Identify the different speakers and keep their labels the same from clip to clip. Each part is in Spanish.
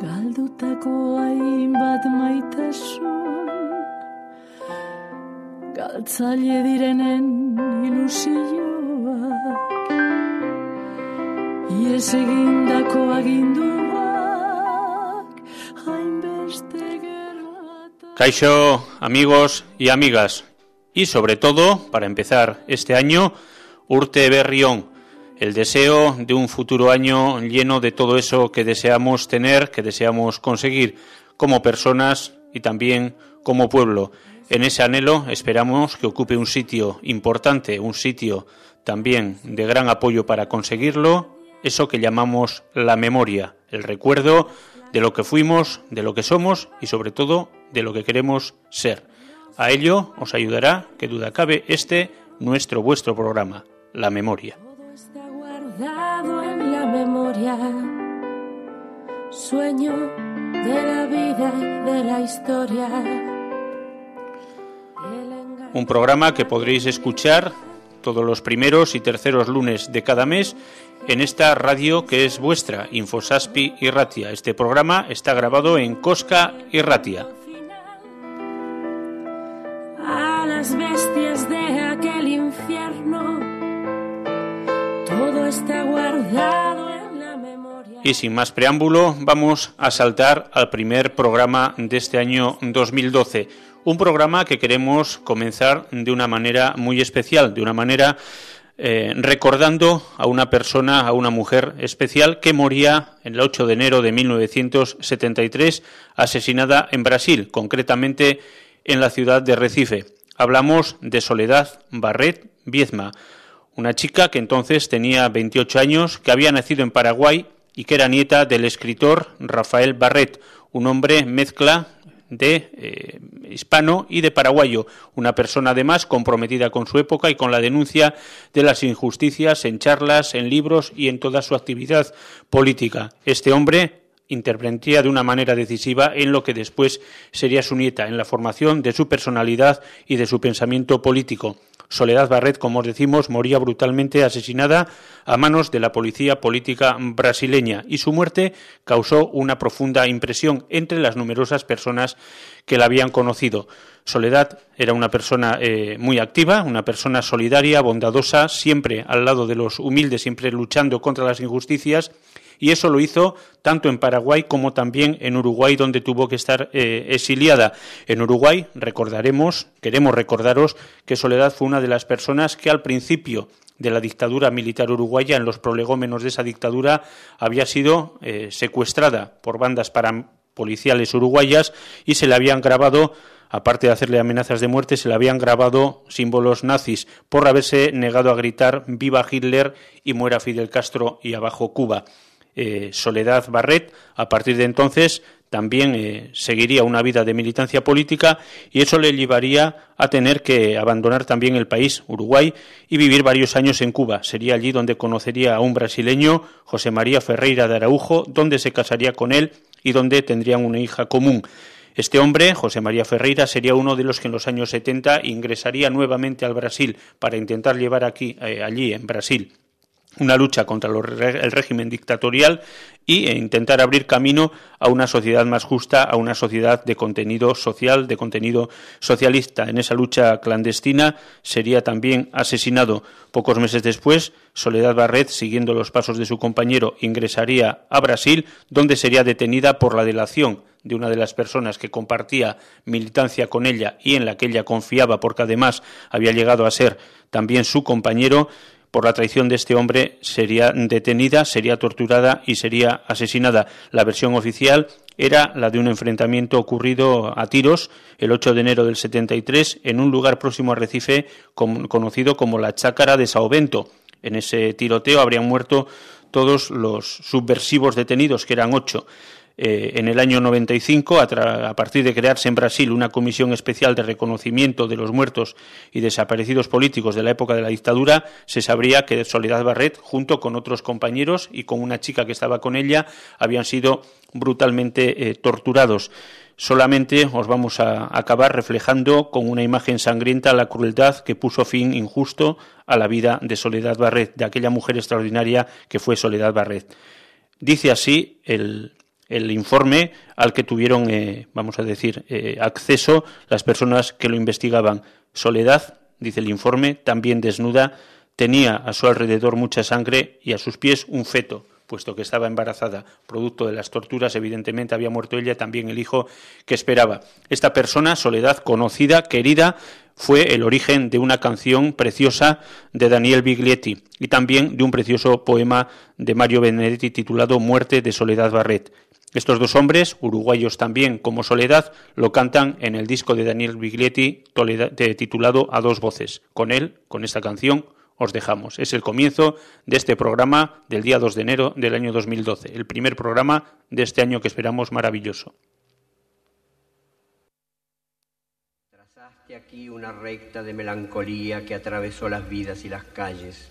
Speaker 1: Galdutako hainbat maitasun, galtzaile direnen ilusioak, ies egindako aginduak, hainbeste gerrata.
Speaker 2: Kaixo, amigos y amigas, y sobre todo, para empezar este año, urte berri on, el deseo de un futuro año lleno de todo eso que deseamos tener, que deseamos conseguir como personas y también como pueblo. En ese anhelo esperamos que ocupe un sitio importante, un sitio también de gran apoyo para conseguirlo, eso que llamamos la memoria, el recuerdo de lo que fuimos, de lo que somos y sobre todo de lo que queremos ser. A ello os ayudará, que duda cabe, vuestro programa, La Memoria.
Speaker 1: Guardado en la memoria, sueño de la vida y de la historia.
Speaker 2: Un programa que podréis escuchar todos los primeros y terceros lunes de cada mes en esta radio que es vuestra, Infosaspi Irratia. Este programa está grabado en Cosca Irratia.
Speaker 1: A las bestias de aquel infierno, todo está guardado en la memoria.
Speaker 2: Y sin más preámbulo, vamos a saltar al primer programa de este año 2012. Un programa que queremos comenzar de una manera muy especial, de una manera recordando a una persona, a una mujer especial que moría el 8 de enero de 1973, asesinada en Brasil, concretamente en la ciudad de Recife. Hablamos de Soledad Barret Viedma, una chica que entonces tenía 28 años, que había nacido en Paraguay y que era nieta del escritor Rafael Barret, un hombre mezcla de hispano y de paraguayo, una persona además comprometida con su época y con la denuncia de las injusticias en charlas, en libros y en toda su actividad política. Este hombre intervenía de una manera decisiva en lo que después sería su nieta, en la formación de su personalidad y de su pensamiento político. Soledad Barret, como os decimos, moría brutalmente asesinada a manos de la policía política brasileña y su muerte causó una profunda impresión entre las numerosas personas que la habían conocido. Soledad era una persona muy activa, una persona solidaria, bondadosa, siempre al lado de los humildes, siempre luchando contra las injusticias. Y eso lo hizo tanto en Paraguay como también en Uruguay, donde tuvo que estar exiliada. En Uruguay queremos recordaros que Soledad fue una de las personas que al principio de la dictadura militar uruguaya, en los prolegómenos de esa dictadura, había sido secuestrada por bandas parapoliciales uruguayas y se le habían grabado, aparte de hacerle amenazas de muerte, se le habían grabado símbolos nazis por haberse negado a gritar «Viva Hitler» y «Muera Fidel Castro» y «Abajo Cuba». Soledad Barret, a partir de entonces, también seguiría una vida de militancia política y eso le llevaría a tener que abandonar también el país, Uruguay, y vivir varios años en Cuba. Sería allí donde conocería a un brasileño, José María Ferreira de Araújo, donde se casaría con él y donde tendrían una hija común. Este hombre, José María Ferreira, sería uno de los que en los años 70 ingresaría nuevamente al Brasil para intentar llevar allí en Brasil una lucha contra el régimen dictatorial e intentar abrir camino a una sociedad más justa, a una sociedad de contenido social, de contenido socialista. En esa lucha clandestina sería también asesinado. Pocos meses después, Soledad Barret, siguiendo los pasos de su compañero, ingresaría a Brasil, donde sería detenida por la delación de una de las personas que compartía militancia con ella y en la que ella confiaba, porque además había llegado a ser también su compañero. Por la traición de este hombre sería detenida, sería torturada y sería asesinada. La versión oficial era la de un enfrentamiento ocurrido a tiros el 8 de enero del 73 en un lugar próximo a Recife conocido como la Chácara de Sao Bento. En ese tiroteo habrían muerto todos los subversivos detenidos, que eran 8. En el año 95, a partir de crearse en Brasil una comisión especial de reconocimiento de los muertos y desaparecidos políticos de la época de la dictadura, se sabría que Soledad Barret, junto con otros compañeros y con una chica que estaba con ella, habían sido brutalmente torturados. Solamente os vamos a acabar reflejando con una imagen sangrienta la crueldad que puso fin injusto a la vida de Soledad Barret, de aquella mujer extraordinaria que fue Soledad Barret. Dice así el el informe al que tuvieron, vamos a decir, acceso las personas que lo investigaban. Soledad, dice el informe, también desnuda, tenía a su alrededor mucha sangre y a sus pies un feto, puesto que estaba embarazada. Producto de las torturas, evidentemente, había muerto ella, también el hijo que esperaba. Esta persona, Soledad, conocida, querida, fue el origen de una canción preciosa de Daniel Biglietti y también de un precioso poema de Mario Benedetti titulado Muerte de Soledad Barret. Estos dos hombres, uruguayos también como Soledad, lo cantan en el disco de Daniel Biglietti titulado A dos voces. Con él, con esta canción, os dejamos. Es el comienzo de este programa del día 2 de enero del año 2012, el primer programa de este año que esperamos maravilloso.
Speaker 3: Trazaste aquí una recta de melancolía que atravesó las vidas y las calles.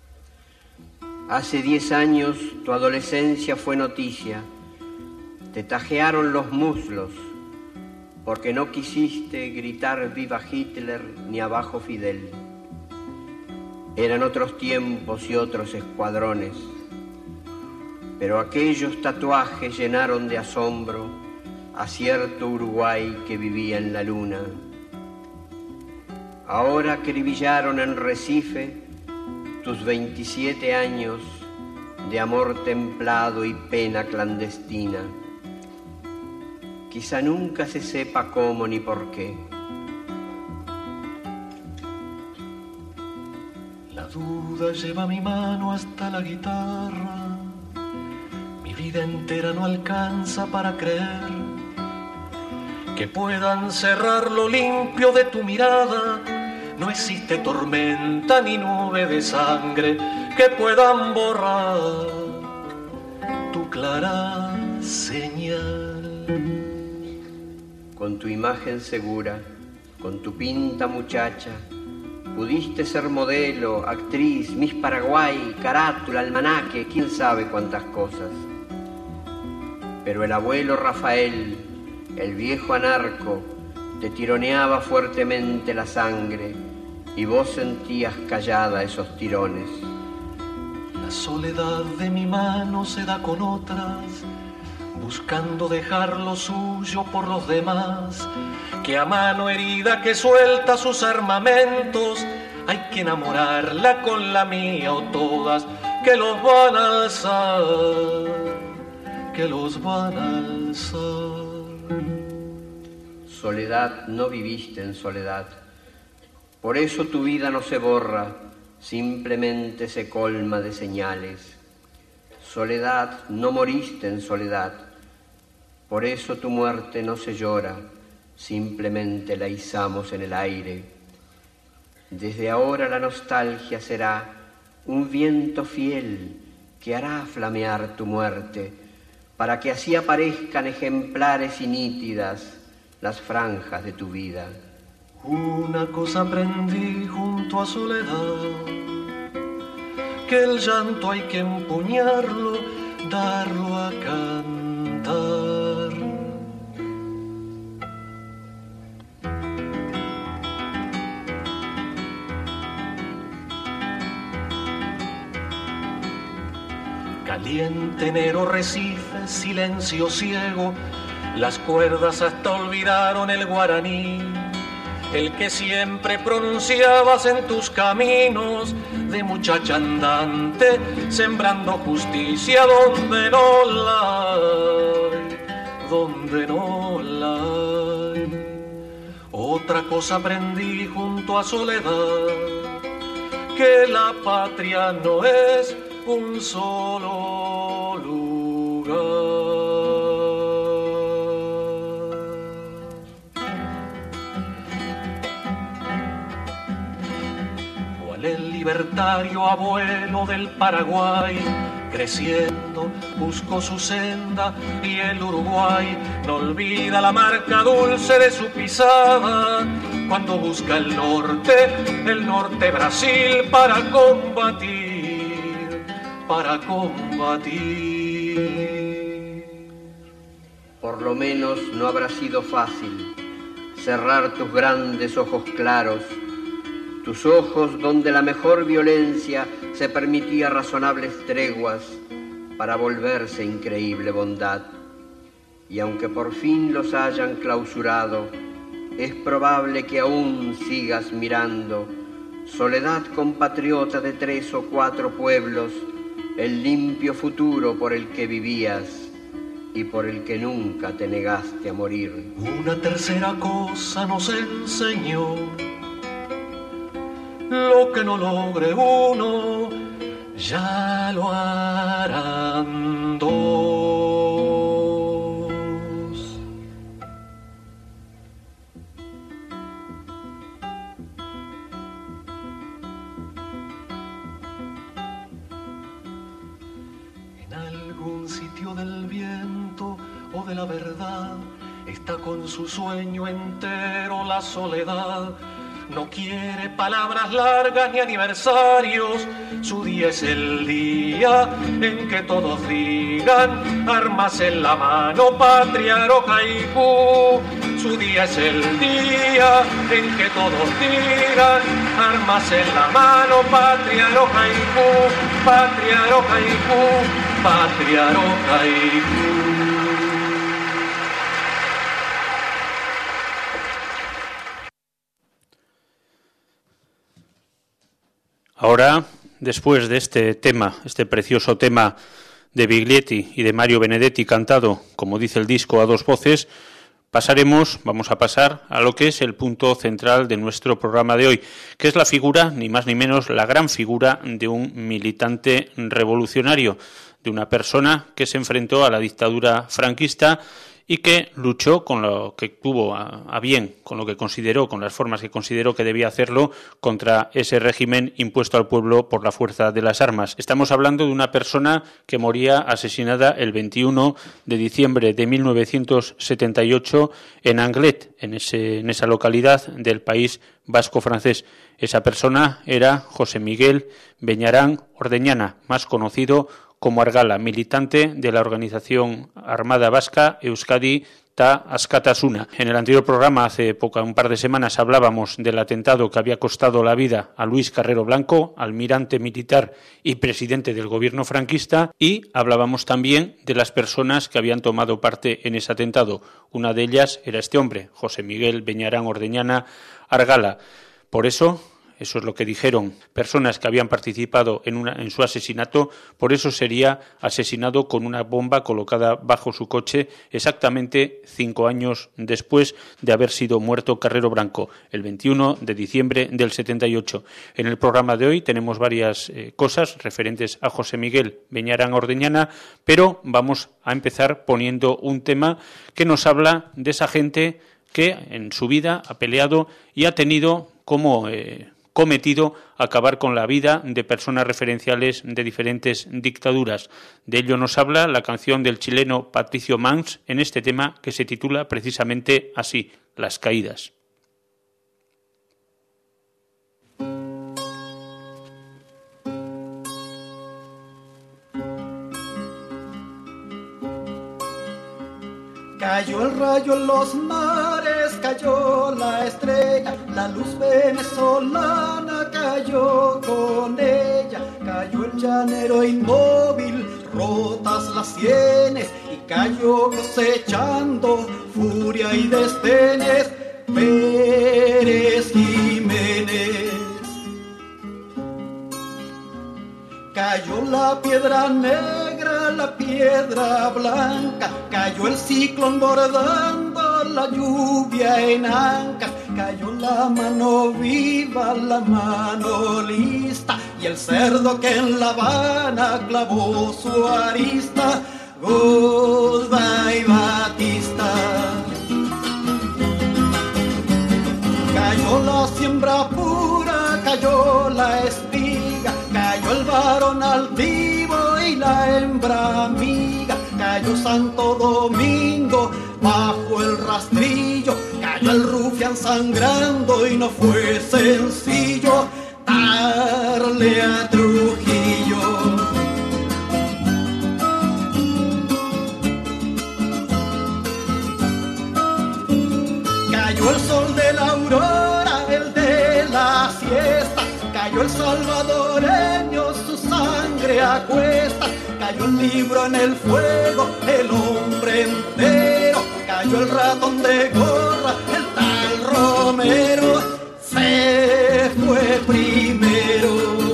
Speaker 3: Hace 10 años tu adolescencia fue noticia. Te tajearon los muslos porque no quisiste gritar viva Hitler ni abajo Fidel. Eran otros tiempos y otros escuadrones, pero aquellos tatuajes llenaron de asombro a cierto Uruguay que vivía en la luna. Ahora acribillaron en Recife tus 27 años de amor templado y pena clandestina. Quizá nunca se sepa cómo ni por qué.
Speaker 4: La duda lleva mi mano hasta la guitarra. Mi vida entera no alcanza para creer que puedan cerrar lo limpio de tu mirada. No existe tormenta ni nube de sangre que puedan borrar tu clara señal.
Speaker 3: Con tu imagen segura, con tu pinta muchacha, pudiste ser modelo, actriz, Miss Paraguay, carátula, almanaque, quién sabe cuántas cosas. Pero el abuelo Rafael, el viejo anarco, te tironeaba fuertemente la sangre y vos sentías callada esos tirones.
Speaker 4: La soledad de mi mano se da con otras, buscando dejar lo suyo por los demás, que a mano herida que suelta sus armamentos, hay que enamorarla con la mía o todas, que los van a alzar, que los van a alzar.
Speaker 3: Soledad, no viviste en soledad, por eso tu vida no se borra, simplemente se colma de señales. Soledad, no moriste en soledad, por eso tu muerte no se llora, simplemente la izamos en el aire. Desde ahora la nostalgia será un viento fiel que hará flamear tu muerte, para que así aparezcan ejemplares y nítidas las franjas de tu vida.
Speaker 4: Una cosa aprendí junto a Soledad, que el llanto hay que empuñarlo, darlo a cantar. Caliente enero Recife, silencio ciego, las cuerdas hasta olvidaron el guaraní, el que siempre pronunciabas en tus caminos de muchacha andante, sembrando justicia donde no la hay, donde no la hay. Otra cosa aprendí junto a Soledad, que la patria no es un solo lugar. Cual el libertario abuelo del Paraguay, creciendo buscó su senda, y el Uruguay no olvida la marca dulce de su pisada cuando busca el norte Brasil para combatir.
Speaker 3: Por lo menos no habrá sido fácil cerrar tus grandes ojos claros, tus ojos donde la mejor violencia se permitía razonables treguas para volverse increíble bondad. y aunque por fin los hayan clausurado, es probable que aún sigas mirando, soledad compatriota de 3 o 4 pueblos, el limpio futuro por el que vivías y por el que nunca te negaste a morir.
Speaker 4: Una tercera cosa nos enseñó: lo que no logre uno, ya lo harán dos. En algún sitio del viento o de la verdad está con su sueño entero la soledad. No quiere palabras largas ni aniversarios. Su día es el día en que todos digan: armas en la mano, patria, Araucaipú. Su día es el día en que todos digan: armas en la mano, patria, Araucaipú, patria, Araucaipú, patria, Araucaipú.
Speaker 2: Ahora, después de este tema, este precioso tema de Biglietti y de Mario Benedetti cantado, como dice el disco, a 2 voces, vamos a pasar a lo que es el punto central de nuestro programa de hoy, que es la figura, ni más ni menos, la gran figura de un militante revolucionario, de una persona que se enfrentó a la dictadura franquista y que luchó con lo que tuvo a bien, con lo que consideró, con las formas que consideró que debía hacerlo contra ese régimen impuesto al pueblo por la fuerza de las armas. Estamos hablando de una persona que moría asesinada el 21 de diciembre de 1978 en Anglet, en esa localidad del País Vasco francés. Esa persona era José Miguel Beñarán Ordeñana, más conocido como Argala, militante de la organización armada vasca Euskadi Ta Askatasuna. En el anterior programa, hace un par de semanas, hablábamos del atentado que había costado la vida a Luis Carrero Blanco, almirante militar y presidente del gobierno franquista, y hablábamos también de las personas que habían tomado parte en ese atentado. Una de ellas era este hombre, José Miguel Beñarán Ordeñana Argala. Por eso es lo que dijeron personas que habían participado en su asesinato, por eso sería asesinado con una bomba colocada bajo su coche exactamente 5 años después de haber sido muerto Carrero Blanco, el 21 de diciembre del 78. En el programa de hoy tenemos varias cosas referentes a José Miguel Beñarán Ordeñana, pero vamos a empezar poniendo un tema que nos habla de esa gente que en su vida ha peleado y ha tenido como cometido acabar con la vida de personas referenciales de diferentes dictaduras. De ello nos habla la canción del chileno Patricio Manns en este tema que se titula precisamente así, Las Caídas.
Speaker 5: Cayó el rayo en los mares, cayó la estrella, la luz venezolana cayó con ella. Cayó el llanero inmóvil, rotas las sienes, y cayó cosechando furia y desdenes Pérez Jiménez. Cayó la piedra negra, la piedra blanca, cayó el ciclón bordando la lluvia en ancas, cayó la mano viva, la mano lista, y el cerdo que en La Habana clavó su arista. Goodbye, Batista. Cayó la siembra pura, cayó la espiga, cayó el varón altivo y la hembra amiga, cayó Santo Domingo bajo el rastrillo, cayó el rufián sangrando y no fue sencillo darle a Trujillo. Cayó el sol de la aurora, el de la siesta, cayó el salvadoreño, su sangre a cuestas, cayó el libro en el fuego, el hombre entero cayó el ratón de gorra, el tal Romero se fue primero.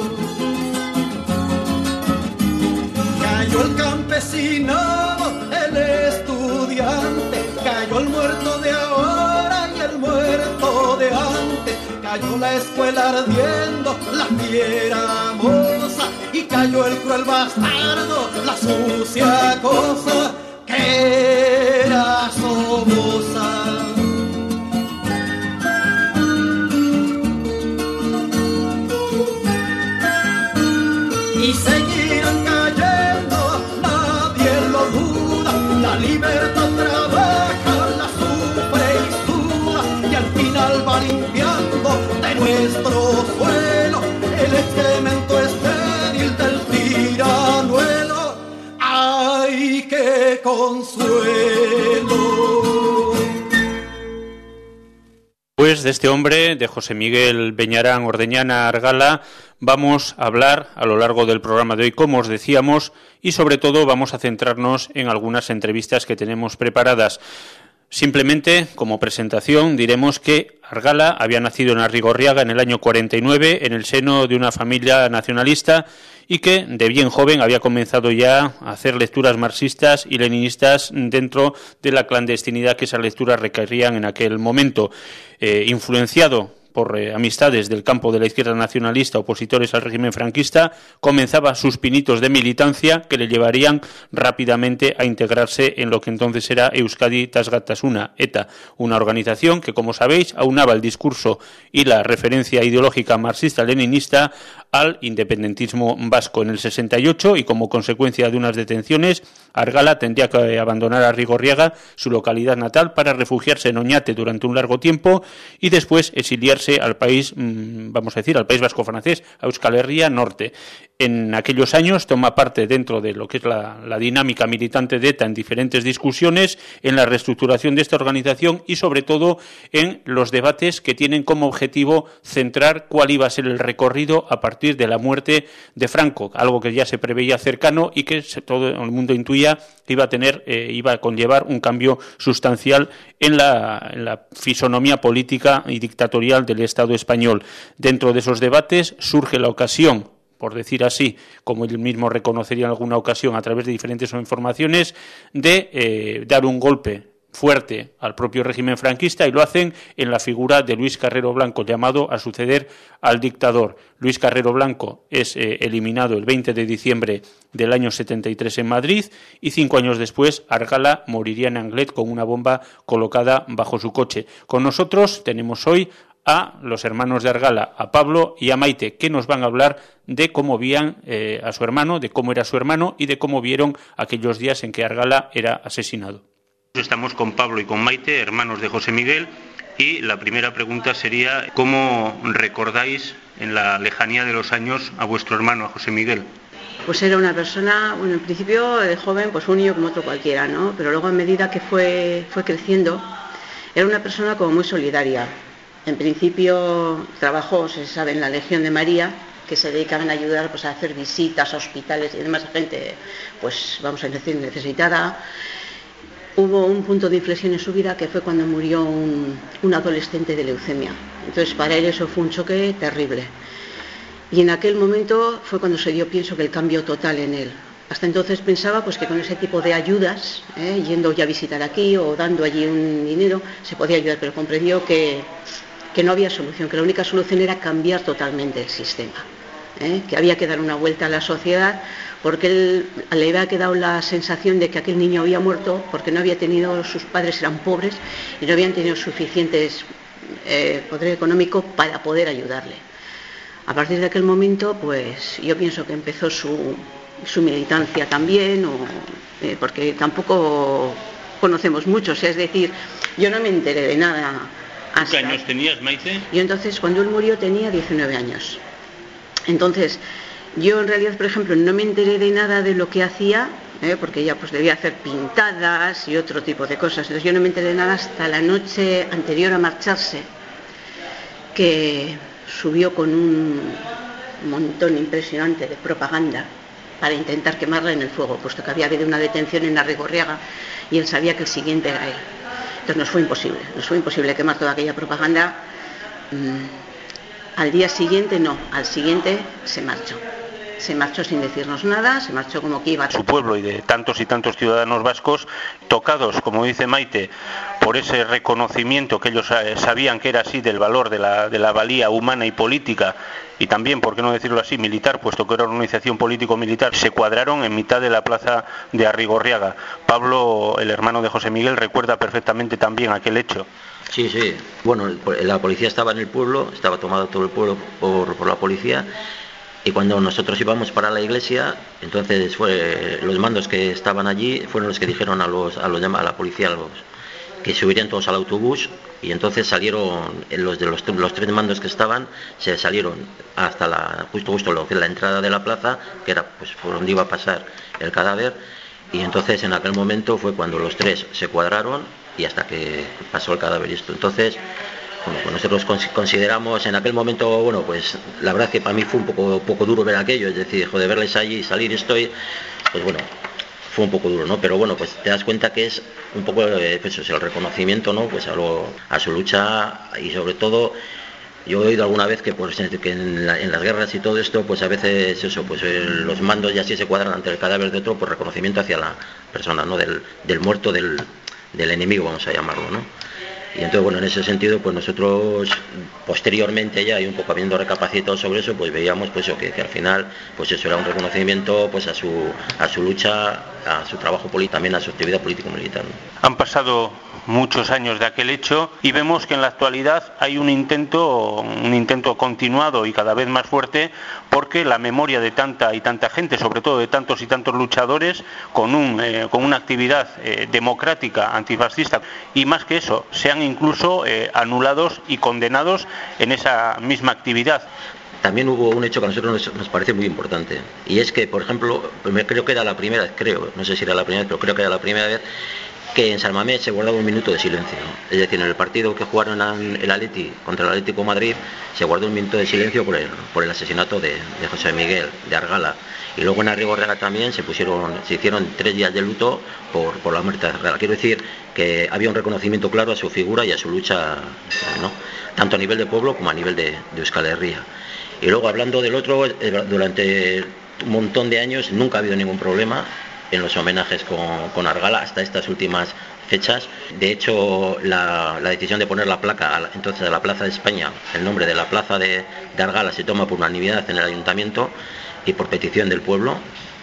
Speaker 5: Cayó el campesinado, el estudiante, cayó el muerto de ahora y el muerto de antes, cayó la escuela ardiendo, la fiera moza, y cayó el cruel bastardo, la sucia cosa que era Somoza. Y seguirán cayendo, nadie lo duda, la libertad trabaja, la sufre y suda, y al final va limpiando de nuestro suelo el excremento estéril del tiranuelo. ¡Ay, qué consuelo!
Speaker 2: Pues de este hombre, de José Miguel Beñarán Ordeñana Argala, vamos a hablar a lo largo del programa de hoy, como os decíamos, y sobre todo vamos a centrarnos en algunas entrevistas que tenemos preparadas. Simplemente, como presentación, diremos que Argala había nacido en Arrigorriaga en el año 49, en el seno de una familia nacionalista, y que de bien joven había comenzado ya a hacer lecturas marxistas y leninistas dentro de la clandestinidad que esas lecturas requerían en aquel momento. Influenciado por amistades del campo de la izquierda nacionalista opositores al régimen franquista, comenzaba sus pinitos de militancia que le llevarían rápidamente a integrarse en lo que entonces era Euskadi Tasgatasuna, ETA, una organización que, como sabéis, aunaba el discurso y la referencia ideológica marxista-leninista al independentismo vasco. En el 68, y como consecuencia de unas detenciones, Argala tendría que abandonar Arrigorriaga, su localidad natal, para refugiarse en Oñate durante un largo tiempo y después exiliarse al país, vamos a decir, al País Vasco francés, a Euskal Herria Norte. En aquellos años toma parte dentro de lo que es la dinámica militante de ETA en diferentes discusiones, en la reestructuración de esta organización y sobre todo en los debates que tienen como objetivo centrar cuál iba a ser el recorrido a partir de la muerte de Franco, algo que ya se preveía cercano y que todo el mundo intuía que iba a conllevar un cambio sustancial en la fisonomía política y dictatorial del Estado español. Dentro de esos debates surge la ocasión, por decir así, como él mismo reconocería en alguna ocasión a través de diferentes informaciones, de dar un golpe fuerte al propio régimen franquista, y lo hacen en la figura de Luis Carrero Blanco, llamado a suceder al dictador. Luis Carrero Blanco es eliminado el 20 de diciembre del año 73 en Madrid, y 5 años después Argala moriría en Anglet con una bomba colocada bajo su coche. Con nosotros tenemos hoy a los hermanos de Argala, a Pablo y a Maite, que nos van a hablar de cómo veían a su hermano, de cómo era su hermano y de cómo vieron aquellos días en que Argala era asesinado. Estamos con Pablo y con Maite, hermanos de José Miguel, y la primera pregunta sería: ¿cómo recordáis en la lejanía de los años a vuestro hermano, a José Miguel?
Speaker 6: Pues era una persona, bueno, en principio de joven, pues un niño como otro cualquiera, ¿no? Pero luego, a medida que fue creciendo, era una persona como muy solidaria. En principio trabajó, se sabe, en la Legión de María, que se dedicaban a ayudar, pues, a hacer visitas a hospitales y demás a gente, pues vamos a decir, necesitada. Hubo un punto de inflexión en su vida que fue cuando murió un adolescente de leucemia. Entonces para él eso fue un choque terrible. Y en aquel momento fue cuando se dio, pienso, que el cambio total en él. Hasta entonces pensaba, pues, que con ese tipo de ayudas, yendo ya a visitar aquí o dando allí un dinero, se podía ayudar, pero comprendió que no había solución, que la única solución era cambiar totalmente el sistema, que había que dar una vuelta a la sociedad, porque él le había quedado la sensación de que aquel niño había muerto porque no había tenido, sus padres eran pobres y no habían tenido suficientes poder económico para poder ayudarle. A partir de aquel momento, pues yo pienso que empezó su militancia también, porque tampoco conocemos mucho, es decir, yo no me enteré de nada.
Speaker 2: ¿Qué años tenías, Maite?
Speaker 6: Yo entonces, cuando él murió, tenía 19 años. Entonces, yo en realidad, por ejemplo, no me enteré de nada de lo que hacía, porque ella pues debía hacer pintadas y otro tipo de cosas. Entonces yo no me enteré de nada hasta la noche anterior a marcharse, que subió con un montón impresionante de propaganda para intentar quemarla en el fuego, puesto que había habido una detención en Arrigorriaga y él sabía que el siguiente era él. Entonces nos fue imposible quemar toda aquella propaganda. Al día siguiente no, al siguiente se marchó sin decirnos nada, se marchó como que iba.
Speaker 2: Su pueblo y de tantos y tantos ciudadanos vascos tocados, como dice Maite, por ese reconocimiento que ellos sabían que era así del valor de la valía humana y política, y también, por qué no decirlo así, militar, puesto que era una organización político-militar, se cuadraron en mitad de la plaza de Arrigorriaga. Pablo, el hermano de José Miguel, recuerda perfectamente también aquel hecho.
Speaker 7: Sí. Bueno, la policía estaba en el pueblo, estaba tomado todo el pueblo por la policía, y cuando nosotros íbamos para la iglesia, entonces los mandos que estaban allí fueron los que dijeron a la policía que subirían todos al autobús, y entonces salieron los tres mandos que estaban, se salieron hasta justo lo que es la entrada de la plaza, que era pues por donde iba a pasar el cadáver, y entonces en aquel momento fue cuando los tres se cuadraron y hasta que pasó el cadáver y esto. Entonces, bueno, pues nosotros consideramos en aquel momento, bueno, pues la verdad que para mí fue un poco duro ver aquello, es decir, de verles allí y salir pues bueno, fue un poco duro, ¿no? Pero bueno, pues te das cuenta que es un poco pues, el reconocimiento, ¿no? Pues a su lucha, y sobre todo yo he oído alguna vez que en las guerras y todo esto, pues a veces los mandos ya así se cuadran ante el cadáver de otro por reconocimiento hacia la persona, ¿no? Del muerto, del enemigo, vamos a llamarlo, ¿no? Y entonces, bueno, en ese sentido, pues nosotros posteriormente ya, y un poco habiendo recapacitado sobre eso, pues veíamos pues que al final, pues eso era un reconocimiento pues a su lucha, a su trabajo político, también a su actividad político-militar, ¿no?
Speaker 2: Han pasado muchos años de aquel hecho y vemos que en la actualidad hay un intento continuado y cada vez más fuerte, porque la memoria de tanta y tanta gente, sobre todo de tantos y tantos luchadores, con una actividad democrática, antifascista, y más que eso, sean incluso anulados y condenados en esa misma actividad.
Speaker 7: También hubo un hecho que a nosotros nos parece muy importante, y es que, por ejemplo, creo que era la primera vez, no sé si era la primera vez, pero creo que era la primera vez que en San Mamés se guardaba un minuto de silencio, ¿no? Es decir, en el partido que jugaron el Atleti contra el Atlético de Madrid, se guardó un minuto de silencio por el asesinato de José Miguel, de Argala. Y luego en Arrigorriaga también se hicieron 3 días de luto por la muerte de Argala. Quiero decir que había un reconocimiento claro a su figura y a su lucha, ¿no? Tanto a nivel de pueblo como a nivel de Euskal Herria. Y luego, hablando del otro, durante un montón de años nunca ha habido ningún problema en los homenajes con Argala hasta estas últimas fechas. De hecho, la decisión de poner la placa entonces a la Plaza de España, el nombre de la Plaza de Argala, se toma por unanimidad en el ayuntamiento y por petición del pueblo,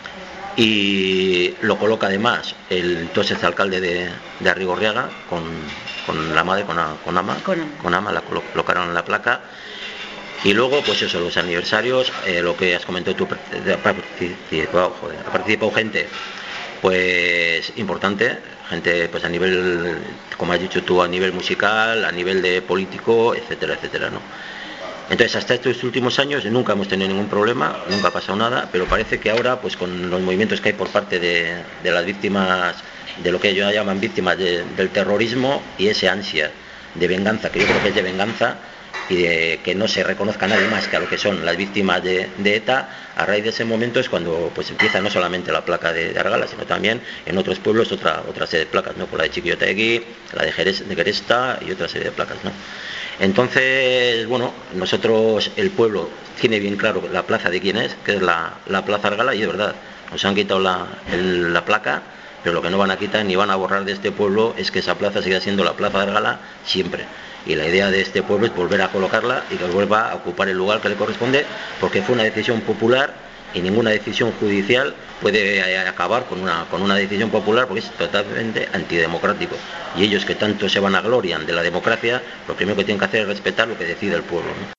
Speaker 7: y lo coloca además el entonces alcalde de Arrigorriaga con la madre, con Ama, la colocaron en la placa. Y luego, pues eso, los aniversarios, lo que has comentado tú, ha participado gente, pues importante, gente pues a nivel, como has dicho tú, a nivel musical, a nivel de político, etcétera, etcétera, ¿no? Entonces, hasta estos últimos años nunca hemos tenido ningún problema, nunca ha pasado nada, pero parece que ahora, pues con los movimientos que hay por parte de las víctimas, de lo que ellos llaman víctimas del terrorismo, y ese ansia de venganza, que yo creo que es de venganza, y de que no se reconozca a nadie más que a lo que son las víctimas de ETA, a raíz de ese momento es cuando pues empieza no solamente la placa de Argala, sino también en otros pueblos otra serie de placas, ¿no? Por la de Chiquillotegui, la de Geresta y otra serie de placas, ¿no? Entonces, bueno, nosotros, el pueblo tiene bien claro la plaza de quién es, que es la Plaza Argala, y es verdad, nos han quitado la placa, pero lo que no van a quitar ni van a borrar de este pueblo es que esa plaza siga siendo la Plaza de Argala siempre. Y la idea de este pueblo es volver a colocarla y que vuelva a ocupar el lugar que le corresponde, porque fue una decisión popular y ninguna decisión judicial puede acabar con una decisión popular, porque es totalmente antidemocrático. Y ellos, que tanto se vanaglorian de la democracia, lo primero que tienen que hacer es respetar lo que decide el pueblo, ¿no?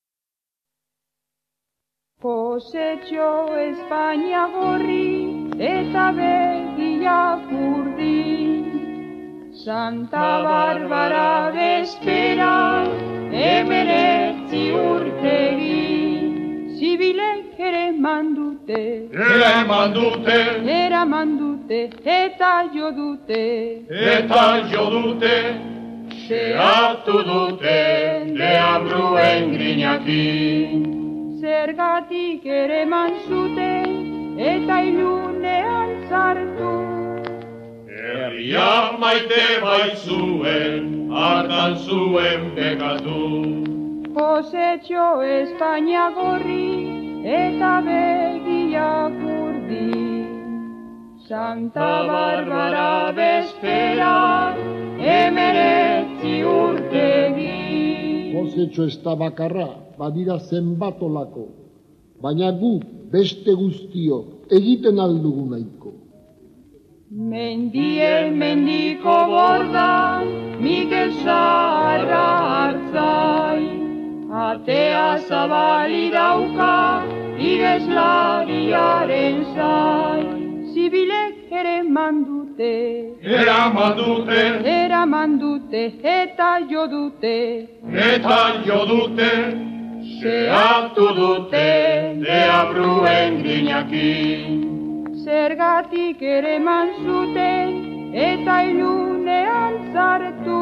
Speaker 1: Posetxo Espainia gorri eta begia kurdi, Santa Barbara bespera, 19 urtegi, zibilek eraman dute, eta jo dute, xeatu dute, deabruen grinakin. Zergatik eraman zuten, eta ilunean sartu,
Speaker 4: Ia maite baitzuen, hartan zuen bekatu.
Speaker 8: Kosetxo Espainia gorri eta begiak urdi. Santa Barbara bezpera, 19 urtegi.
Speaker 9: Kosetxo ez da bakarra, badira zenbat olako, baina gu beste guztiok egiten aldugu nahiko.
Speaker 8: Mendien mendiko bordan, Mikel Zaharra hartzai. Atea zabali dauka, igeslariaren zai. Zibilek ere mandute,
Speaker 4: Eraman dute,
Speaker 8: eta jo dute,
Speaker 4: Zehatu dute, deabruen ginakin.
Speaker 8: zergatik ere eman zuten, eta ilunean zartu.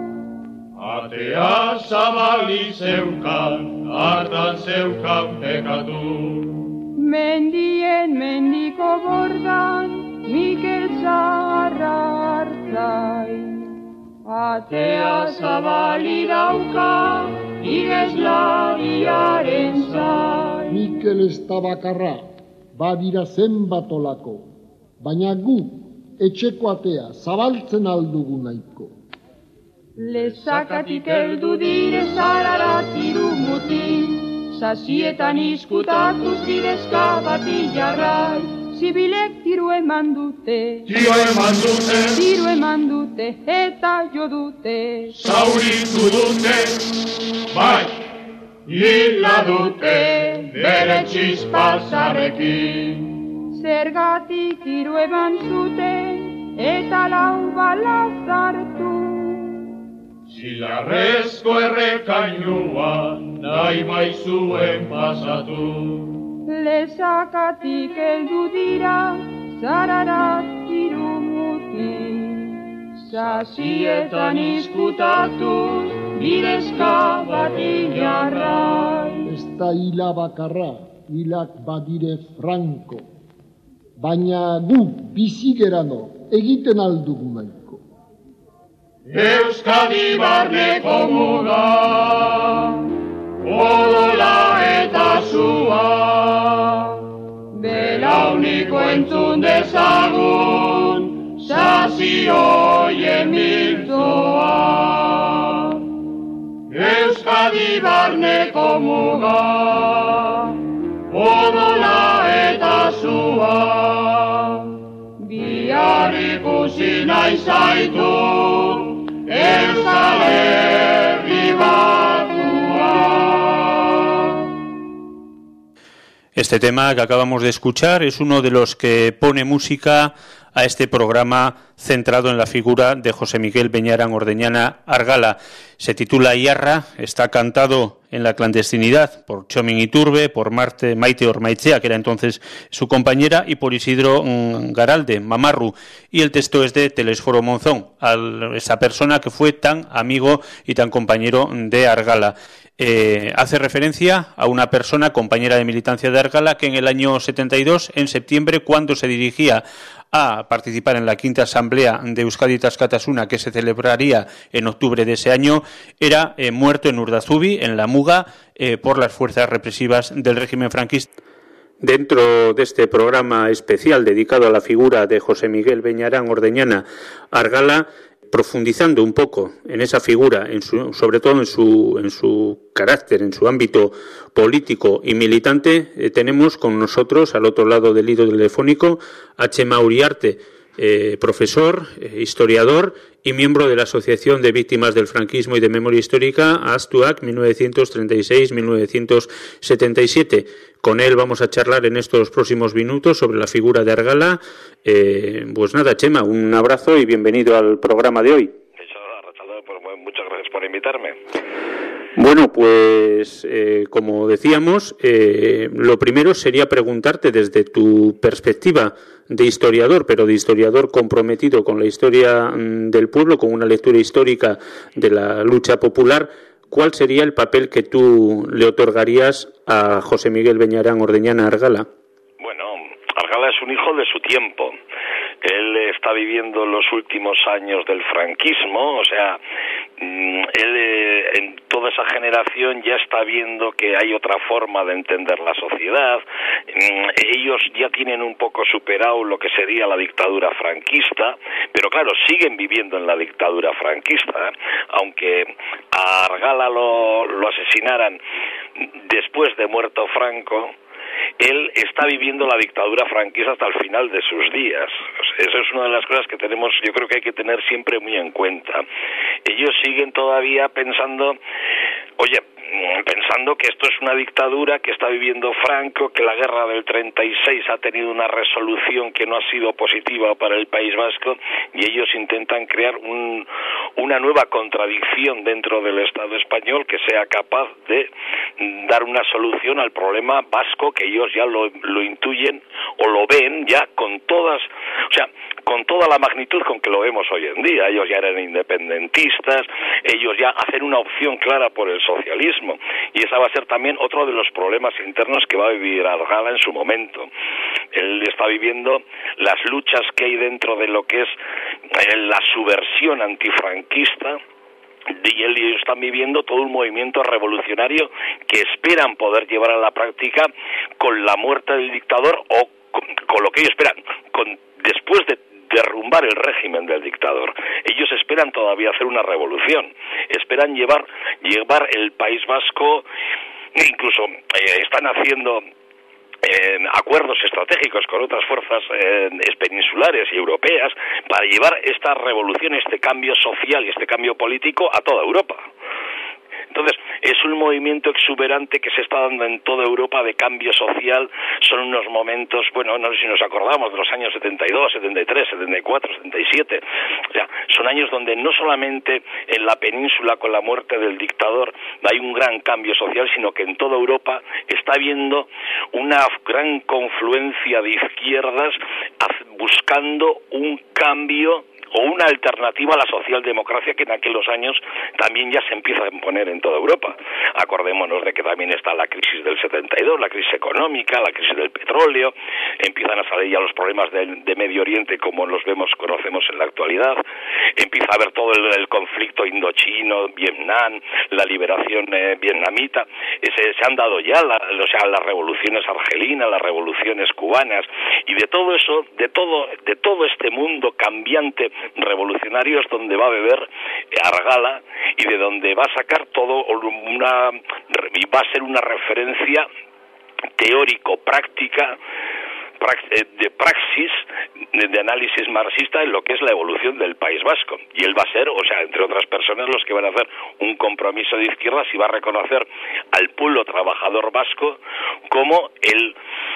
Speaker 4: Atea zabali zeukan, hartan zeukan bekatu.
Speaker 8: Mendien mendiko bordan, Mikel Zaharra hartzai. Atea zabali dauka, igeslariaren zai.
Speaker 9: Mikel ez da bakarra, badira zenbat olako, baina gu etxeko atea zabaltzen aldugu nahiko.
Speaker 8: Lezakatik heldu dire Zararat hiru mutil, sasietan izkutatuz bidezka bati jarrai. Zibilek tiru eman dute, eta jo dute,
Speaker 4: Zauritu dute, bai, hila dute, bere txispazarrekin.
Speaker 8: zergatik tiru eman zuten, eta lau bala zartu.
Speaker 4: Zilarrezko errekainuan, nahi maizuen pasatu.
Speaker 8: Lezakatik heldu dira, Zararat hiru mutil, sasietan izkutatuz, bidezka bati jarrai.
Speaker 9: Ez da hila bakarra, hilak badire franko, baina gu bizigerano egiten aldugu nahiko.
Speaker 4: Euskadi barneko muga, odola eta zua, belauniko entzun dezagun, sazioien miltoa. Euskadi barneko muga, odola eta zua, bihar ikusi nahi zaitu, Euskal Herri batua.
Speaker 2: Este tema que acabamos de escuchar es uno de los que pone música a este programa centrado en la figura de José Miguel Beñarán Ordeñana Argala. Se titula Iarra, está cantado en la clandestinidad por Txomin Iturbe, por Maite Ormaechea, que era entonces su compañera, y por Isidro Garalde, Mamarru. Y el texto es de Telesforo Monzón, esa persona que fue tan amigo y tan compañero de Argala. Hace referencia a una persona, compañera de militancia de Argala, que en el año 72, en septiembre, cuando se dirigía a participar en la quinta asamblea de Euskaditas Katasuna, que se celebraría en octubre de ese año, era muerto en Urdazubí, en la Muga, por las fuerzas represivas del régimen franquista. Dentro de este programa especial dedicado a la figura de José Miguel Beñarán Ordeñana Argala, profundizando un poco en esa figura, sobre todo en su carácter, en su ámbito político y militante, tenemos con nosotros, al otro lado del hilo telefónico, a Txema Uriarte, profesor, historiador y miembro de la Asociación de Víctimas del Franquismo y de Memoria Histórica, ASTUAC 1936-1977. Con él vamos a charlar en estos próximos minutos sobre la figura de Argala. Pues nada, Txema, un abrazo y bienvenido al programa de hoy.
Speaker 10: Muchas gracias por invitarme.
Speaker 2: Bueno, pues como decíamos, lo primero sería preguntarte desde tu perspectiva de historiador, pero de historiador comprometido con la historia del pueblo, con una lectura histórica de la lucha popular, ¿cuál sería el papel que tú le otorgarías a José Miguel Beñarán Ordeñana Argala?
Speaker 10: Bueno, Argala es un hijo de su tiempo. Él está viviendo los últimos años del franquismo, o sea, él en toda esa generación ya está viendo que hay otra forma de entender la sociedad. Ellos ya tienen un poco superado lo que sería la dictadura franquista, pero claro, siguen viviendo en la dictadura franquista, aunque a Argala lo asesinaran después de muerto Franco. Él está viviendo la dictadura franquista hasta el final de sus días. Eso es una de las cosas que tenemos, yo creo que hay que tener siempre muy en cuenta. Ellos siguen todavía pensando que esto es una dictadura que está viviendo Franco, que la guerra del 36 ha tenido una resolución que no ha sido positiva para el País Vasco, y ellos intentan crear una nueva contradicción dentro del Estado español que sea capaz de dar una solución al problema vasco, que ellos ya lo intuyen o lo ven ya con toda la magnitud con que lo vemos hoy en día. Ellos ya eran independentistas, ellos ya hacen una opción clara por el socialismo, y esa va a ser también otro de los problemas internos que va a vivir Argala en su momento. Él está viviendo las luchas que hay dentro de lo que es la subversión antifranquista, y ellos están viviendo todo un movimiento revolucionario que esperan poder llevar a la práctica con la muerte del dictador, o con lo que ellos esperan, después de derrumbar el régimen del dictador. Ellos esperan todavía hacer una revolución, esperan llevar el País Vasco, incluso están haciendo acuerdos estratégicos con otras fuerzas peninsulares y europeas para llevar esta revolución, este cambio social y este cambio político a toda Europa. Entonces, es un movimiento exuberante que se está dando en toda Europa de cambio social. Son unos momentos, no sé si nos acordamos de los años 72, 73, 74, 77. O sea, son años donde no solamente en la península con la muerte del dictador hay un gran cambio social, sino que en toda Europa está habiendo una gran confluencia de izquierdas buscando un cambio o una alternativa a la socialdemocracia que en aquellos años también ya se empieza a imponer en toda Europa. Acordémonos de que también está la crisis del 72, la crisis económica, la crisis del petróleo, empiezan a salir ya los problemas de Medio Oriente como los conocemos en la actualidad, empieza a haber todo el conflicto indochino, Vietnam, la liberación vietnamita, se han dado ya las revoluciones argelinas, las revoluciones cubanas, y de todo eso, de todo este mundo cambiante revolucionarios donde va a beber Argala, y de donde va a sacar todo y va a ser una referencia teórico-práctica de praxis, de análisis marxista en lo que es la evolución del País Vasco. Y él va a ser, entre otras personas, los que van a hacer un compromiso de izquierdas, y va a reconocer al pueblo trabajador vasco como el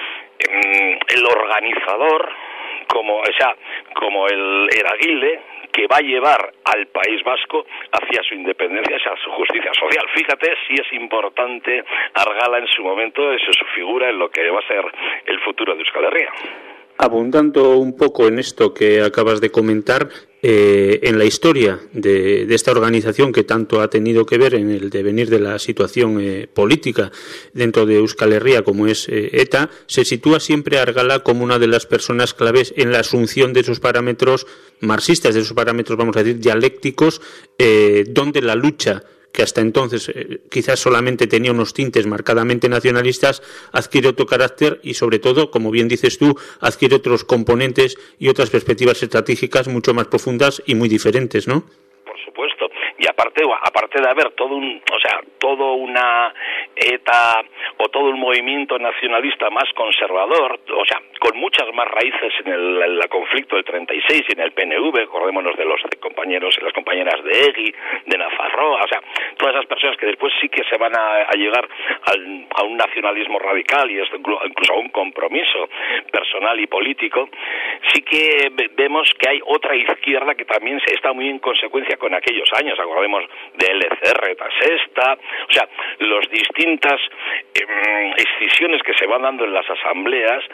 Speaker 10: organizador, como el eraguile que va a llevar al País Vasco hacia su independencia, hacia su justicia social. Fíjate si es importante Argala en su momento, eso es su figura en lo que va a ser el futuro de Euskal Herria.
Speaker 2: Abundando un poco en esto que acabas de comentar, en la historia de esta organización que tanto ha tenido que ver en el devenir de la situación política dentro de Euskal Herria, como es ETA, se sitúa siempre Argala como una de las personas claves en la asunción de esos parámetros marxistas, de esos parámetros, vamos a decir, dialécticos, donde la lucha, que hasta entonces quizás solamente tenía unos tintes marcadamente nacionalistas, adquiere otro carácter y, sobre todo, como bien dices tú, adquiere otros componentes y otras perspectivas estratégicas mucho más profundas y muy diferentes, ¿no?
Speaker 10: Por supuesto. Y aparte de haber todo una ETA o todo un movimiento nacionalista más conservador, con muchas más raíces en el conflicto del 36 y en el PNV, acordémonos de los compañeros y las compañeras de EGI, de Nafarroa, todas esas personas que después sí que se van a llegar a un nacionalismo radical y incluso a un compromiso personal y político, sí que vemos que hay otra izquierda que también está muy en consecuencia con aquellos años. Acordemos de LCR, Tasesta, las distintas escisiones que se van dando en las asambleas,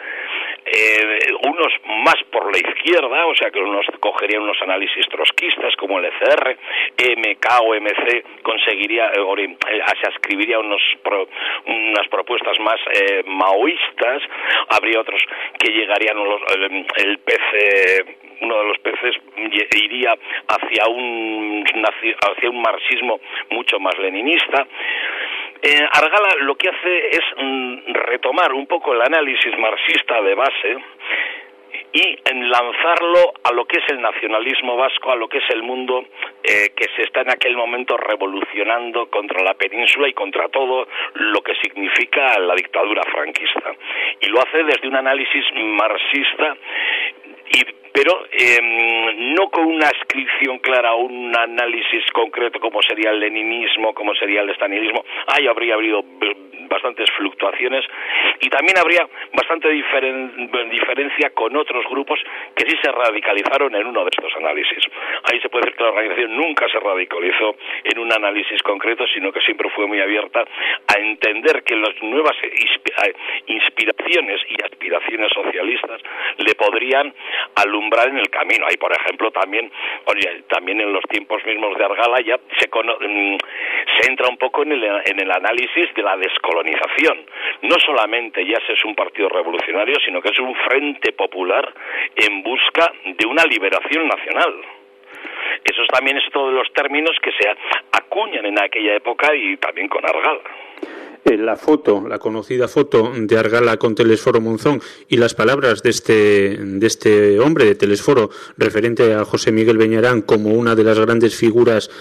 Speaker 10: unos más por la izquierda, que unos cogerían unos análisis trotskistas como el ECR, MK o MC se ascribiría unas propuestas más maoístas, habría otros que llegarían, el pez, uno de los peces iría hacia un marxismo mucho más leninista. Argala lo que hace es retomar un poco el análisis marxista de base y lanzarlo a lo que es el nacionalismo vasco, a lo que es el mundo que se está en aquel momento revolucionando contra la península y contra todo lo que significa la dictadura franquista. Y lo hace desde un análisis marxista, pero no con una adscripción clara, un análisis concreto como sería el leninismo, como sería el estalinismo. Ahí habría habido bastantes fluctuaciones y también habría bastante diferencia con otros grupos que sí se radicalizaron en uno de estos análisis. Ahí se puede decir que la organización nunca se radicalizó en un análisis concreto, sino que siempre fue muy abierta a entender que las nuevas inspiraciones y aspiraciones socialistas le podrían alumbrar en el camino. Ahí, por ejemplo, también en los tiempos mismos de Argala ya se entra un poco en el análisis de la descolonización. No solamente ya es un partido revolucionario, sino que es un frente popular en busca de una liberación nacional. Eso también es otro de los términos que se acuñan en aquella época y también con Argala.
Speaker 2: La conocida foto de Argala con Telesforo Monzón y las palabras de este hombre de Telesforo referente a José Miguel Beñarán como una de las grandes figuras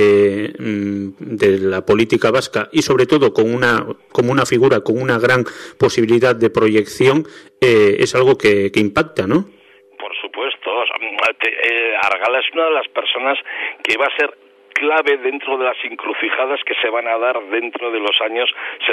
Speaker 2: de la política vasca y sobre todo como una figura con una gran posibilidad de proyección, es algo que impacta, ¿no?
Speaker 10: Por supuesto. Argala es una de las personas que va a ser clave dentro de las encrucijadas que se van a dar dentro de los años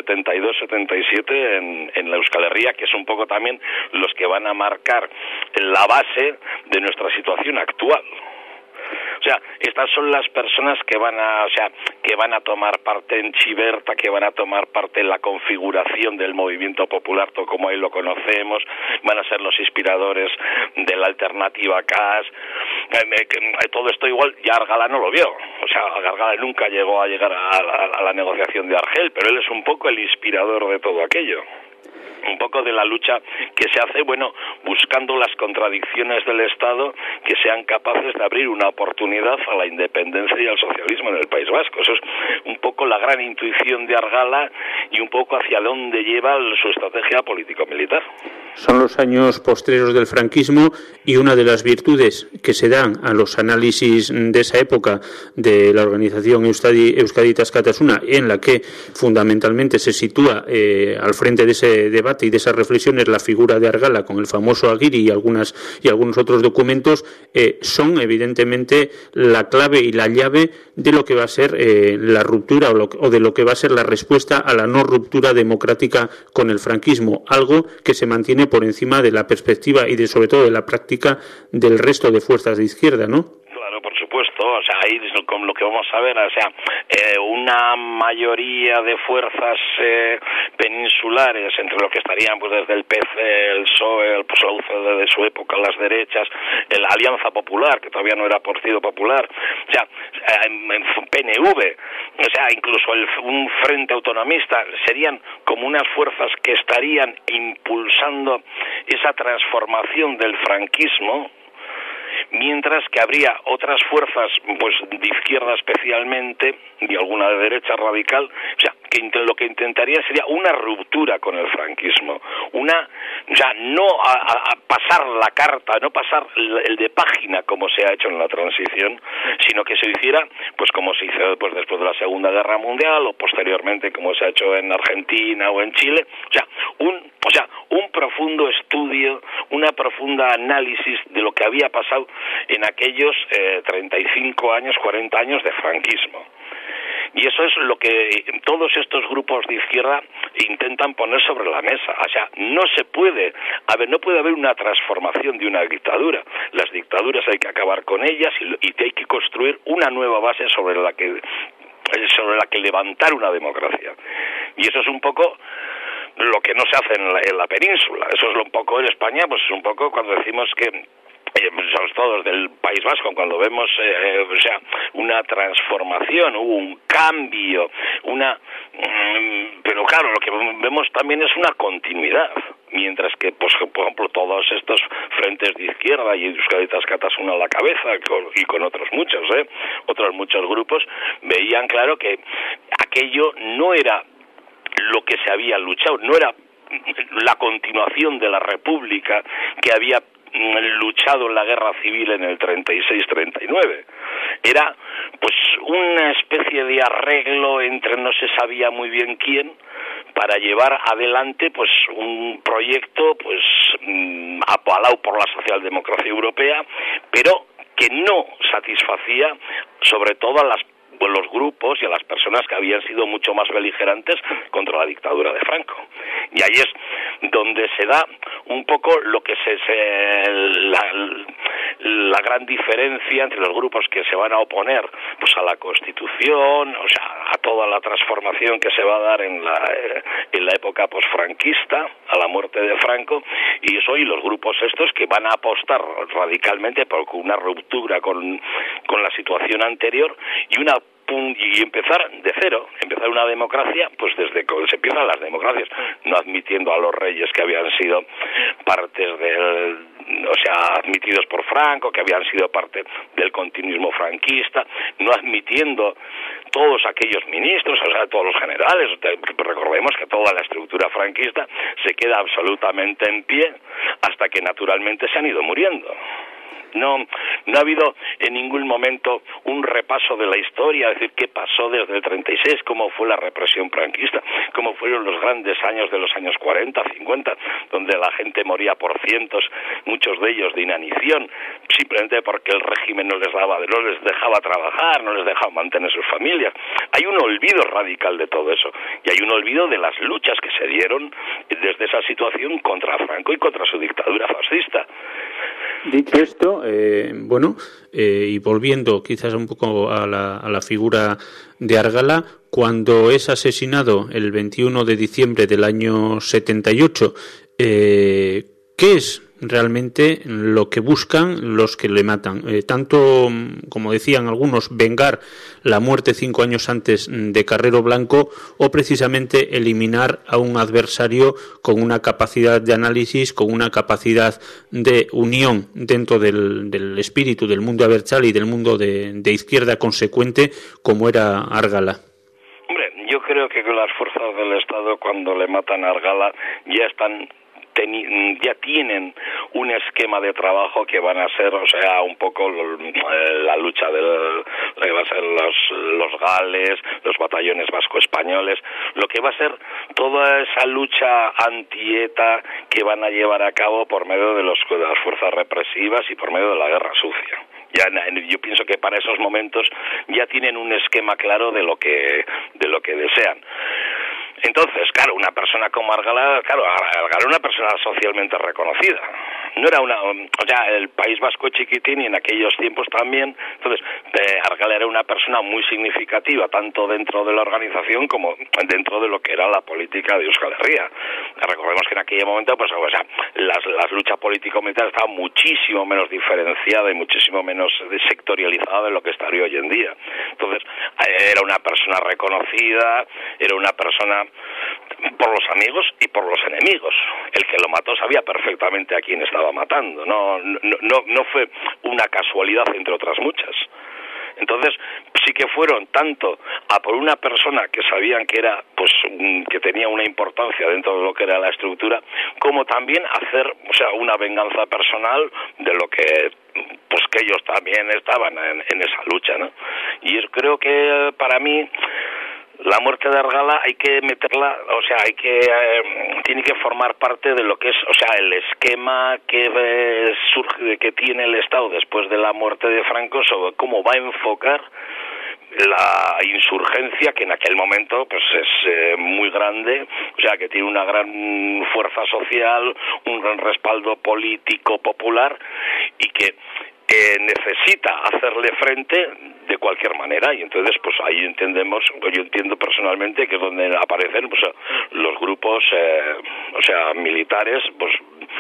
Speaker 10: 72-77 en la Euskal Herria, que es un poco también los que van a marcar la base de nuestra situación actual. O sea, estas son las personas que van a tomar parte en Chiberta, que van a tomar parte en la configuración del movimiento popular, todo como ahí lo conocemos, van a ser los inspiradores de la alternativa CAS. Todo esto igual ya Argala no lo vio. O sea, Argala nunca llegó a llegar a la negociación de Argel, pero él es un poco el inspirador de todo aquello. Un poco de la lucha que se hace, buscando las contradicciones del Estado que sean capaces de abrir una oportunidad a la independencia y al socialismo en el País Vasco. Eso es un poco la gran intuición de Argala y un poco hacia dónde lleva su estrategia político-militar.
Speaker 2: Son los años postreros del franquismo y una de las virtudes que se dan a los análisis de esa época de la organización Euskaditas Katasuna, en la que fundamentalmente se sitúa al frente de ese debate y de esas reflexiones la figura de Argala con el famoso Aguirre y algunos otros documentos, son evidentemente la clave y la llave de lo que va a ser la ruptura o de lo que va a ser la respuesta a la no ruptura democrática con el franquismo, algo que se mantiene por encima de la perspectiva y sobre todo de la práctica del resto de fuerzas de izquierda, ¿no?
Speaker 10: Claro, por supuesto. O sea, ahí con lo que vamos a ver, una mayoría de fuerzas peninsulares, entre lo que estarían desde el PC, el PSOE, la UCD de su época, las derechas, la Alianza Popular, que todavía no era Partido Popular, PNV, incluso un frente autonomista, serían como unas fuerzas que estarían impulsando esa transformación del franquismo, mientras que habría otras fuerzas de izquierda especialmente y alguna de derecha radical, que lo que intentaría sería una ruptura con el franquismo, no a pasar la carta, no pasar el de página como se ha hecho en la transición, sino que se hiciera como se hizo después de la Segunda Guerra Mundial o posteriormente como se ha hecho en Argentina o en Chile, un profundo estudio, una profunda análisis de lo que había pasado en aquellos 35 años, 40 años de franquismo. Y eso es lo que todos estos grupos de izquierda intentan poner sobre la mesa. No puede haber una transformación de una dictadura. Las dictaduras hay que acabar con ellas y hay que construir una nueva base sobre la que levantar una democracia. Y eso es un poco lo que no se hace en la península. Eso es un poco en España, es un poco cuando decimos que sobre todo del País Vasco, cuando vemos o sea, una transformación, hubo un cambio, pero claro, lo que vemos también es una continuidad, mientras que, pues, por ejemplo, todos estos frentes de izquierda y Euskaditas Katasuna a la cabeza y con otros muchos grupos, veían claro que aquello no era lo que se había luchado, no era la continuación de la República que había luchado en la guerra civil en el 36-39. Era pues una especie de arreglo entre no se sabía muy bien quién para llevar adelante pues un proyecto pues apalado por la socialdemocracia europea, pero que no satisfacía sobre todo a los grupos y a las personas que habían sido mucho más beligerantes contra la dictadura de Franco. Y ahí es donde se da un poco lo que la gran diferencia entre los grupos que se van a oponer pues a la Constitución, o sea, a toda la transformación que se va a dar en la época posfranquista, a la muerte de Franco, y los grupos estos que van a apostar radicalmente por una ruptura con la situación anterior y empezar de cero, empezar una democracia, pues desde que se empiezan las democracias, no admitiendo a los reyes que habían sido partes admitidos por Franco, que habían sido parte del continuismo franquista, no admitiendo todos aquellos ministros, o sea, todos los generales. Recordemos que toda la estructura franquista se queda absolutamente en pie hasta que naturalmente se han ido muriendo. No ha habido en ningún momento un repaso de la historia, es decir, qué pasó desde el 36, cómo fue la represión franquista, cómo fueron los grandes años de los años 40, 50, donde la gente moría por cientos, muchos de ellos de inanición, simplemente porque el régimen no les dejaba trabajar, no les dejaba mantener sus familias. Hay un olvido radical de todo eso, y hay un olvido de las luchas que se dieron desde esa situación contra Franco y contra su dictadura fascista.
Speaker 2: Dicho esto, y volviendo quizás un poco a la figura de Argala, cuando es asesinado el 21 de diciembre del año 78, ¿qué es realmente lo que buscan los que le matan? Tanto, como decían algunos, vengar la muerte 5 años antes de Carrero Blanco, o precisamente eliminar a un adversario con una capacidad de análisis, con una capacidad de unión dentro del espíritu del mundo abertzale y del mundo de izquierda consecuente, como era Argala.
Speaker 10: Hombre, yo creo que las fuerzas del Estado, cuando le matan a Argala, ya tienen un esquema de trabajo que van a ser, o sea, un poco la lucha de lo que va a ser los gales, los batallones vasco-españoles, lo que va a ser toda esa lucha anti-ETA que van a llevar a cabo por medio de las fuerzas represivas y por medio de la guerra sucia. Yo pienso que para esos momentos ya tienen un esquema claro de lo que desean. Entonces, claro, una persona como Argala era una persona socialmente reconocida. No era el País Vasco chiquitín, y en aquellos tiempos también. Entonces, Argala era una persona muy significativa, tanto dentro de la organización como dentro de lo que era la política de Euskal Herria. Recordemos que en aquel momento, pues, la lucha político-militar estaba muchísimo menos diferenciada y muchísimo menos sectorializada de lo que estaría hoy en día. Entonces, era una persona reconocida, era una persona por los amigos y por los enemigos. El que lo mató sabía perfectamente a quién estaba matando. No fue una casualidad entre otras muchas. Entonces, sí que fueron tanto a por una persona que sabían que era, pues, que tenía una importancia dentro de lo que era la estructura, como también hacer, o sea, una venganza personal de lo que, pues, que ellos también estaban en esa lucha, ¿no? Y yo creo que para mí la muerte de Argala hay que meterla, o sea, tiene que formar parte de lo que es, o sea, el esquema que surge, que tiene el Estado después de la muerte de Franco, sobre cómo va a enfocar la insurgencia, que en aquel momento pues es muy grande, o sea, que tiene una gran fuerza social, un gran respaldo político popular, y que necesita hacerle frente de cualquier manera. Y entonces, pues ahí entendemos, yo entiendo personalmente que es donde aparecen, pues, los grupos, militares, pues, por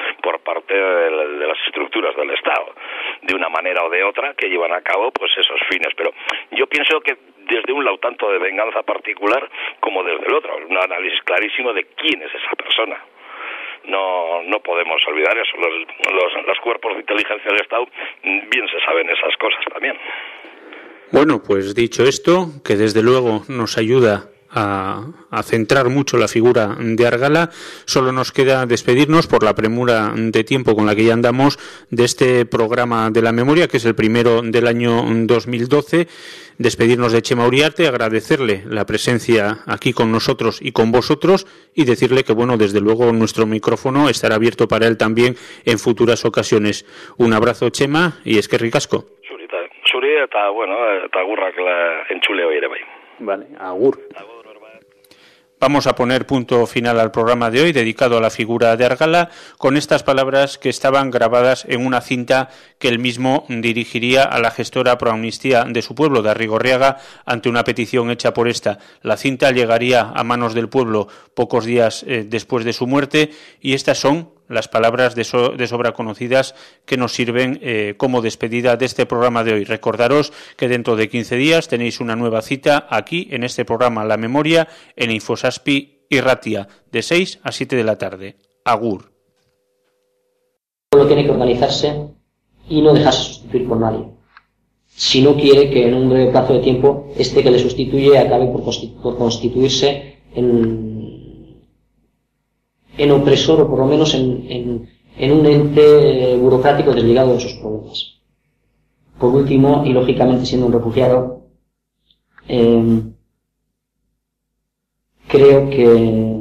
Speaker 10: parte de las estructuras del Estado, de una manera o de otra, que llevan a cabo pues esos fines. Pero yo pienso que desde un lado tanto de venganza particular como desde el otro, un análisis clarísimo de quién es esa persona. No podemos olvidar eso. Los cuerpos de inteligencia del Estado bien se saben esas cosas también.
Speaker 2: Bueno, pues dicho esto, que desde luego nos ayuda a centrar mucho la figura de Argala, solo nos queda despedirnos por la premura de tiempo con la que ya andamos de este programa de la memoria, que es el primero del año 2012. Despedirnos de Chema Uriarte, agradecerle la presencia aquí con nosotros y con vosotros y decirle que, bueno, desde luego nuestro micrófono estará abierto para él también en futuras ocasiones. Un abrazo, Chema, y eskerrik asko.
Speaker 10: Zuri eta, bueno, eta agurrak entzuleo ere bai.
Speaker 2: Vale, agur. Vamos a poner punto final al programa de hoy dedicado a la figura de Argala con estas palabras que estaban grabadas en una cinta que él mismo dirigiría a la gestora pro amnistía de su pueblo, de Arrigorriaga, ante una petición hecha por esta. La cinta llegaría a manos del pueblo pocos días después de su muerte y estas son las palabras de sobra conocidas que nos sirven como despedida de este programa de hoy. Recordaros que dentro de 15 días tenéis una nueva cita aquí en este programa La Memoria en Infosaspi y Ratia de 6 a 7 de la tarde. Agur.
Speaker 11: El pueblo tiene que organizarse y no dejarse sustituir por nadie. Si no quiere que en un breve plazo de tiempo este que le sustituye acabe por constituirse en opresor o por lo menos en un ente burocrático desligado de sus problemas. Por último, y lógicamente siendo un refugiado, creo que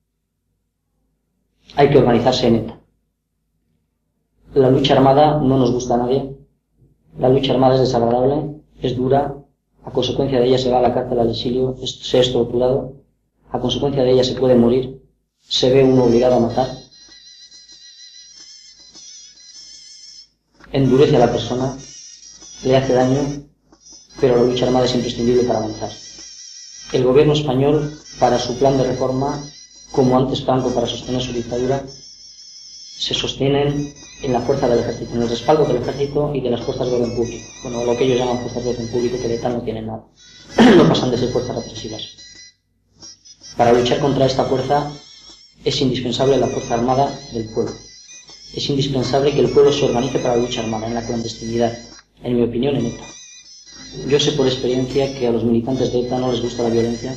Speaker 11: hay que organizarse en ETA. La lucha armada no nos gusta a nadie. La lucha armada es desagradable, es dura, a consecuencia de ella se va a la cárcel, al exilio, se es torturado, a consecuencia de ella se puede morir, se ve uno obligado a matar, endurece a la persona, le hace daño, pero la lucha armada es imprescindible para avanzar. El gobierno español, para su plan de reforma, como antes Franco para sostener su dictadura, se sostienen en la fuerza del ejército, en el respaldo del ejército y de las fuerzas de orden público. Bueno, lo que ellos llaman fuerzas de orden público, que de tal no tienen nada. No pasan de ser fuerzas represivas. Para luchar contra esta fuerza es indispensable la fuerza armada del pueblo. Es indispensable que el pueblo se organice para la lucha armada, en la clandestinidad, en mi opinión, en ETA. Yo sé por experiencia que a los militantes de ETA no les gusta la violencia.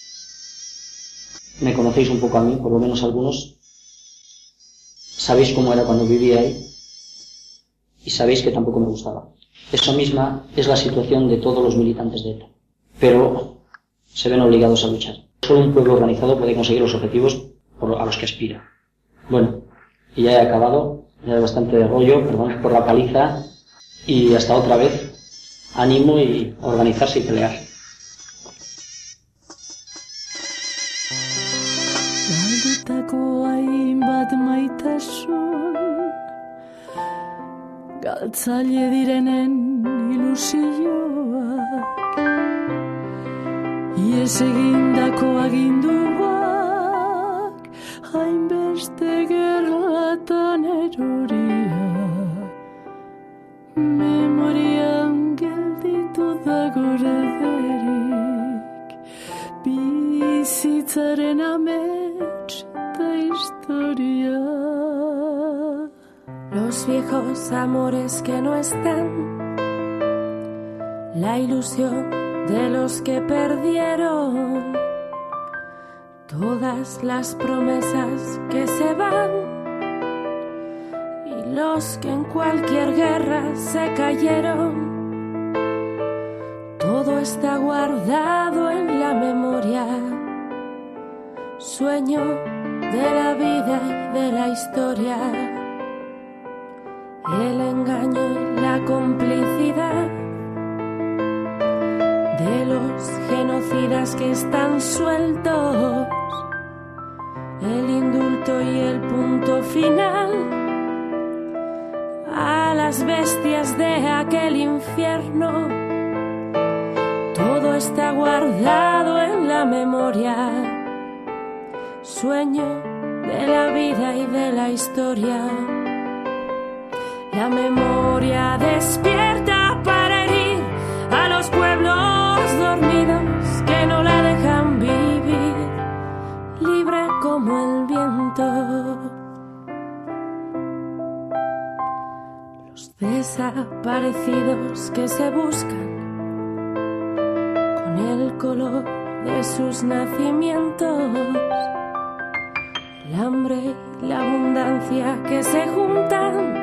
Speaker 11: Me conocéis un poco a mí, por lo menos algunos. Sabéis cómo era cuando vivía ahí y sabéis que tampoco me gustaba. Esa misma es la situación de todos los militantes de ETA, pero se ven obligados a luchar. Solo un pueblo organizado puede conseguir los objetivos a los que aspira. Bueno, y ya he acabado, ya hay bastante de rollo, perdón por la paliza, y hasta otra vez, ánimo y organizarse y pelear.
Speaker 1: Galtzaile direnen ilusioak ies egindako aginduak hainbeste gerlatan eroria memorian gelditu da gorederik bizitzaren amets eta historia. Los viejos amores que no están, la ilusión de los que perdieron, todas las promesas que se van y los que en cualquier guerra se cayeron, todo está guardado en la memoria, sueño de la vida y de la historia. El engaño y la complicidad de los genocidas que están sueltos, el indulto y el punto final a las bestias de aquel infierno, todo está guardado en la memoria, sueño de la vida y de la historia. La memoria despierta para herir a los pueblos dormidos que no la dejan vivir, libre como el viento. Los desaparecidos que se buscan con el color de sus nacimientos, el hambre y la abundancia que se juntan,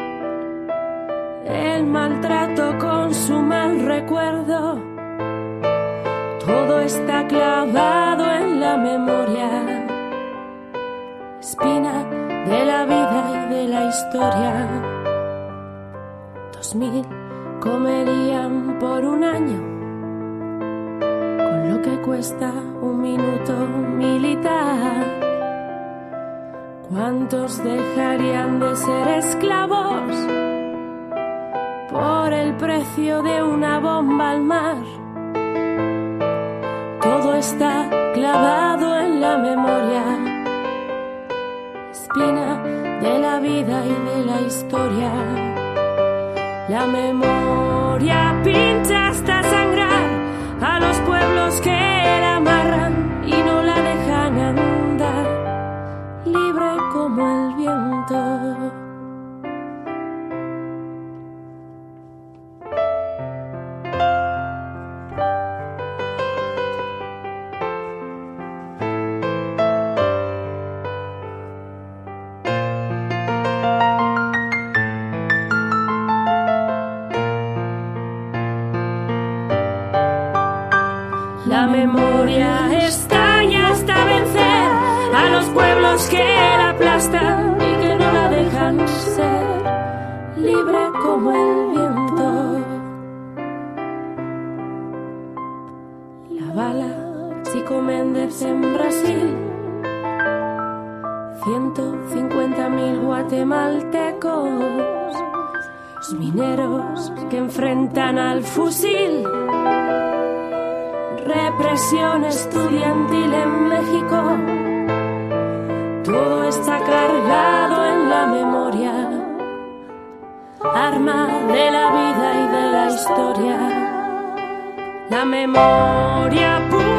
Speaker 1: el maltrato con su mal recuerdo, todo está clavado en la memoria, espina de la vida y de la historia. 2000 comerían por un año con lo que cuesta un minuto militar. ¿Cuántos dejarían de ser esclavos por el precio de una bomba al mar? Todo está clavado en la memoria, espina de la vida y de la historia. La memoria pincha hasta sangrar a los pueblos que la amarran y no la dejan andar, libre como el viento. La memoria estalla hasta vencer a los pueblos que la aplastan y que no la dejan ser, libre como el viento. La bala, Chico Méndez en Brasil, 150.000 guatemaltecos, los mineros que enfrentan al fusil, represión estudiantil en México, todo está cargado en la memoria, arma de la vida y de la historia. La memoria pura